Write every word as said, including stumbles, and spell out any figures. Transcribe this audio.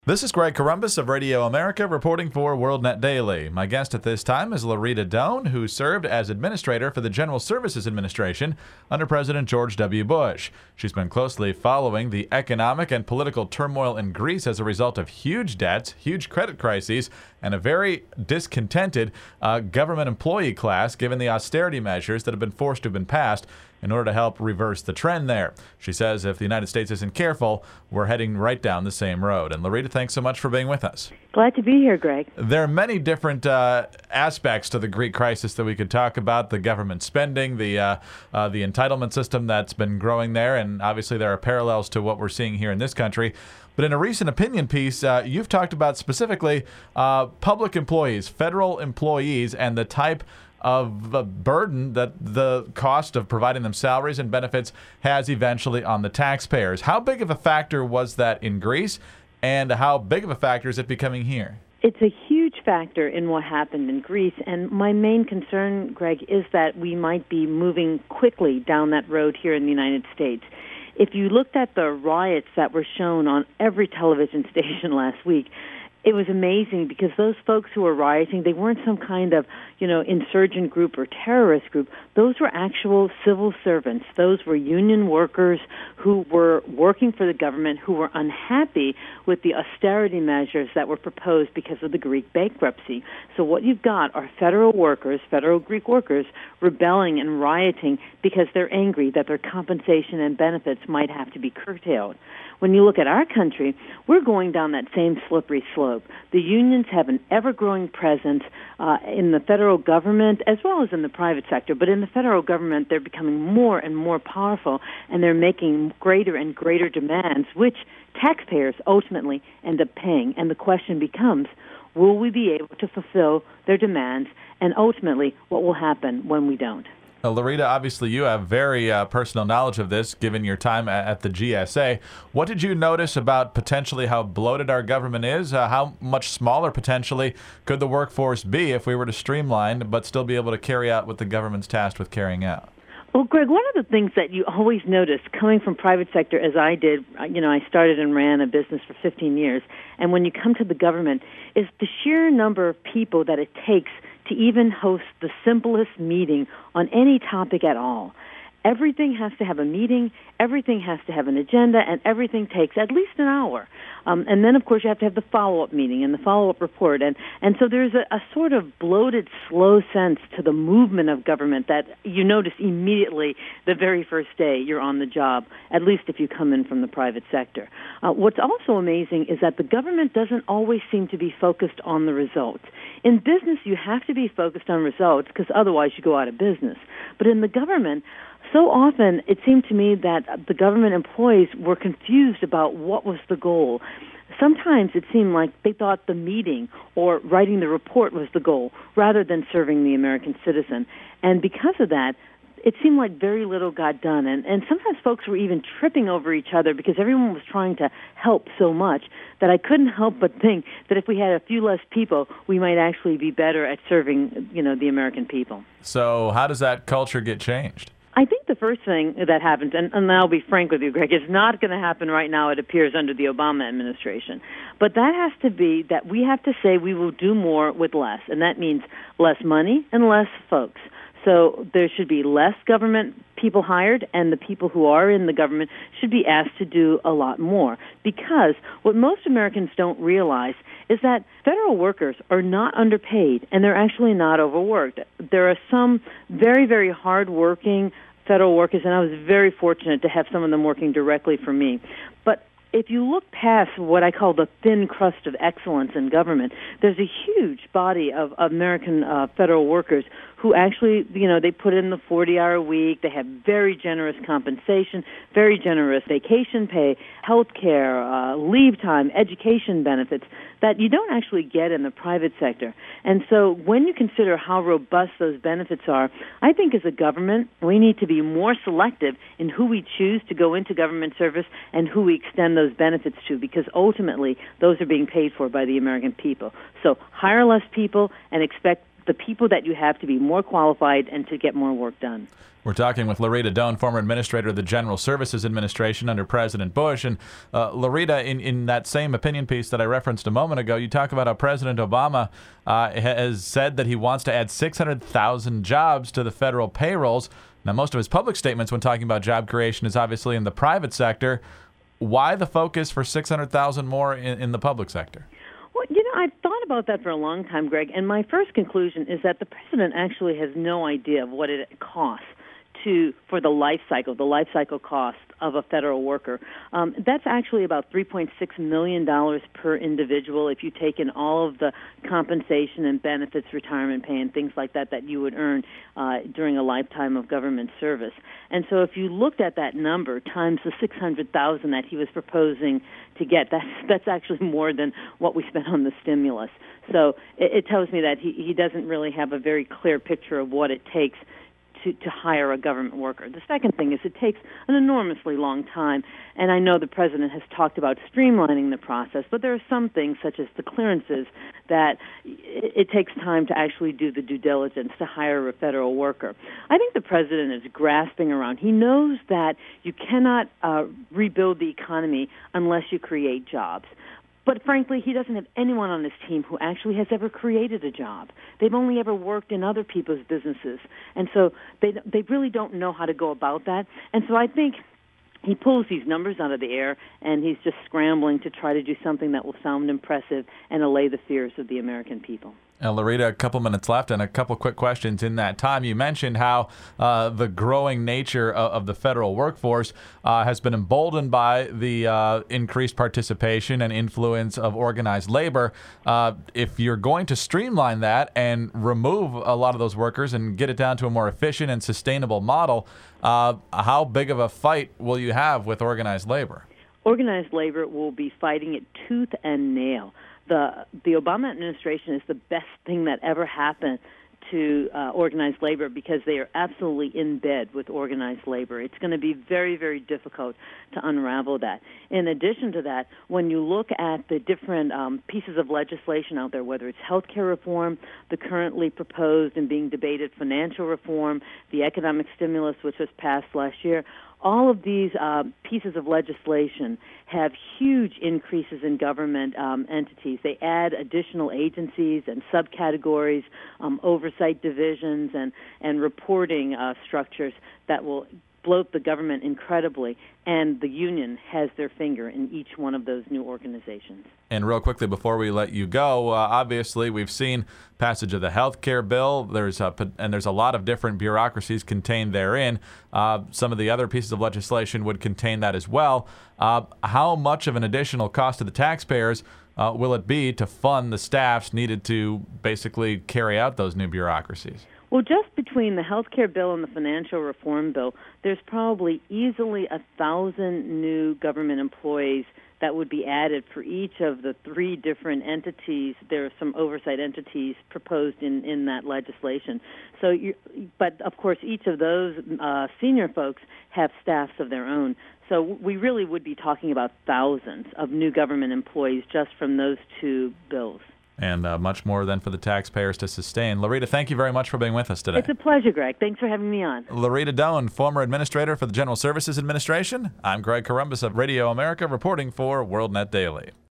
This is Greg Corombos of Radio America reporting for WorldNet Daily. My guest at this time is Larita Doan, who served as administrator for the General Services Administration under President George W. Bush. She's been closely following the economic and political turmoil in Greece as a result of huge debts, huge credit crises, and a very discontented uh, government employee class given the austerity measures that have been forced to have been passed in order to help reverse the trend there. She says if the United States isn't careful, we're heading right down the same road. And Larita, thanks so much for being with us. Glad to be here, Greg. There are many different uh, aspects to the Greek crisis that we could talk about. The government spending, the uh, uh, the entitlement system that's been growing there, and obviously there are parallels to what we're seeing here in this country. But in a recent opinion piece, uh, you've talked about specifically uh, public employees, federal employees, and the type of the burden that the cost of providing them salaries and benefits has eventually on the taxpayers. How big of a factor was that in Greece, and how big of a factor is it becoming here? It's a huge factor in what happened in Greece, and my main concern, Greg, is that we might be moving quickly down that road here in the United States. If you looked at the riots that were shown on every television station last week, it was amazing because those folks who were rioting, they weren't some kind of, you know, insurgent group or terrorist group. Those were actual civil servants. Those were union workers who were working for the government, who were unhappy with the austerity measures that were proposed because of the Greek bankruptcy. So what you've got are federal workers, federal Greek workers, rebelling and rioting because they're angry that their compensation and benefits might have to be curtailed. When you look at our country, we're going down that same slippery slope. The unions have an ever-growing presence uh, in the federal government as well as in the private sector. But in the federal government, they're becoming more and more powerful, and they're making greater and greater demands, which taxpayers ultimately end up paying. And the question becomes, will we be able to fulfill their demands, and ultimately, what will happen when we don't? Uh, Larita, obviously you have very uh, personal knowledge of this, given your time at, at the G S A. What did you notice about potentially how bloated our government is? Uh, how much smaller potentially could the workforce be if we were to streamline, but still be able to carry out what the government's tasked with carrying out? Well, Greg, one of the things that you always notice coming from private sector, as I did, you know, I started and ran a business for fifteen years, and when you come to the government, is the sheer number of people that it takes to even host the simplest meeting on any topic at all. Everything has to have a meeting, everything has to have an agenda, and everything takes at least an hour. Um, and then, of course, you have to have the follow-up meeting and the follow-up report. And, and so there's a, a sort of bloated, slow sense to the movement of government that you notice immediately the very first day you're on the job, at least if you come in from the private sector. Uh, what's also amazing is that the government doesn't always seem to be focused on the results. In business, you have to be focused on results because otherwise you go out of business. But in the government, so often it seemed to me that the government employees were confused about what was the goal. Sometimes it seemed like they thought the meeting or writing the report was the goal rather than serving the American citizen. And because of that, it seemed like very little got done. And, and sometimes folks were even tripping over each other because everyone was trying to help so much that I couldn't help but think that if we had a few less people, we might actually be better at serving, you know, the American people. So how does that culture get changed? I think the first thing that happens, and, and I'll be frank with you, Greg, it's not going to happen right now, it appears, under the Obama administration. But that has to be that we have to say we will do more with less, and that means less money and less folks. So there should be less government people hired, and the people who are in the government should be asked to do a lot more. Because what most Americans don't realize is that federal workers are not underpaid, and they're actually not overworked. There are some very, very hard-working federal workers, and I was very fortunate to have some of them working directly for me. But if you look past what I call the thin crust of excellence in government, there's a huge body of American uh, federal workers who actually, you know, they put in the forty-hour week, they have very generous compensation, very generous vacation pay, health care, uh, leave time, education benefits that you don't actually get in the private sector. And so when you consider how robust those benefits are, I think as a government, we need to be more selective in who we choose to go into government service and who we extend those benefits to, because ultimately those are being paid for by the American people. So hire less people and expect the people that you have to be more qualified and to get more work done. We're talking with Loretta Doan, former administrator of the General Services Administration under President Bush. And uh, Loretta, in, in that same opinion piece that I referenced a moment ago, you talk about how President Obama uh, has said that he wants to add six hundred thousand jobs to the federal payrolls. Now, most of his public statements when talking about job creation is obviously in the private sector. Why the focus for six hundred thousand more in, in the public sector? Well, you know, I've thought about that for a long time, Greg, and my first conclusion is that the president actually has no idea of what it costs to for the life cycle, the life cycle cost of a federal worker. Um, that's actually about three point six million dollars per individual if you take in all of the compensation and benefits, retirement pay, and things like that that you would earn uh, during a lifetime of government service. And so if you looked at that number times the six hundred thousand dollars that he was proposing to get, that's, that's actually more than what we spent on the stimulus. So it, it tells me that he, he doesn't really have a very clear picture of what it takes To, to hire a government worker. The second thing is it takes an enormously long time, and I know the president has talked about streamlining the process, but there are some things, such as the clearances, that it, it takes time to actually do the due diligence to hire a federal worker. I think the president is grasping around. He knows that you cannot uh, rebuild the economy unless you create jobs. But frankly, he doesn't have anyone on his team who actually has ever created a job. They've only ever worked in other people's businesses. And so they they really don't know how to go about that. And so I think he pulls these numbers out of the air, and he's just scrambling to try to do something that will sound impressive and allay the fears of the American people. Now, Loretta, a couple minutes left and a couple quick questions in that time. You mentioned how uh, the growing nature of, of the federal workforce uh, has been emboldened by the uh, increased participation and influence of organized labor. Uh, if you're going to streamline that and remove a lot of those workers and get it down to a more efficient and sustainable model, uh, how big of a fight will you have with organized labor? Organized labor will be fighting it tooth and nail. The the Obama administration is the best thing that ever happened to uh, organized labor because they are absolutely in bed with organized labor. It's going to be very, very difficult to unravel that. In addition to that, when you look at the different um, pieces of legislation out there, whether it's health care reform, the currently proposed and being debated financial reform, the economic stimulus which was passed last year, all of these uh, pieces of legislation have huge increases in government um, entities. They add additional agencies and subcategories, um, oversight divisions, and, and reporting uh, structures that will bloat the government incredibly, and the union has their finger in each one of those new organizations. And real quickly before we let you go, uh, obviously we've seen passage of the health care bill. There's a, and there's a lot of different bureaucracies contained therein. Uh, some of the other pieces of legislation would contain that as well. Uh, how much of an additional cost to the taxpayers uh, will it be to fund the staffs needed to basically carry out those new bureaucracies? Well, just between the health care bill and the financial reform bill, there's probably easily a thousand new government employees that would be added for each of the three different entities. There are some oversight entities proposed in, in that legislation. So, you, but of course, each of those uh, senior folks have staffs of their own. So we really would be talking about thousands of new government employees just from those two bills. And uh, much more than for the taxpayers to sustain. Loretta, thank you very much for being with us today. It's a pleasure, Greg. Thanks for having me on. Loretta Doan, former administrator for the General Services Administration. I'm Greg Corombos of Radio America, reporting for WorldNet Daily.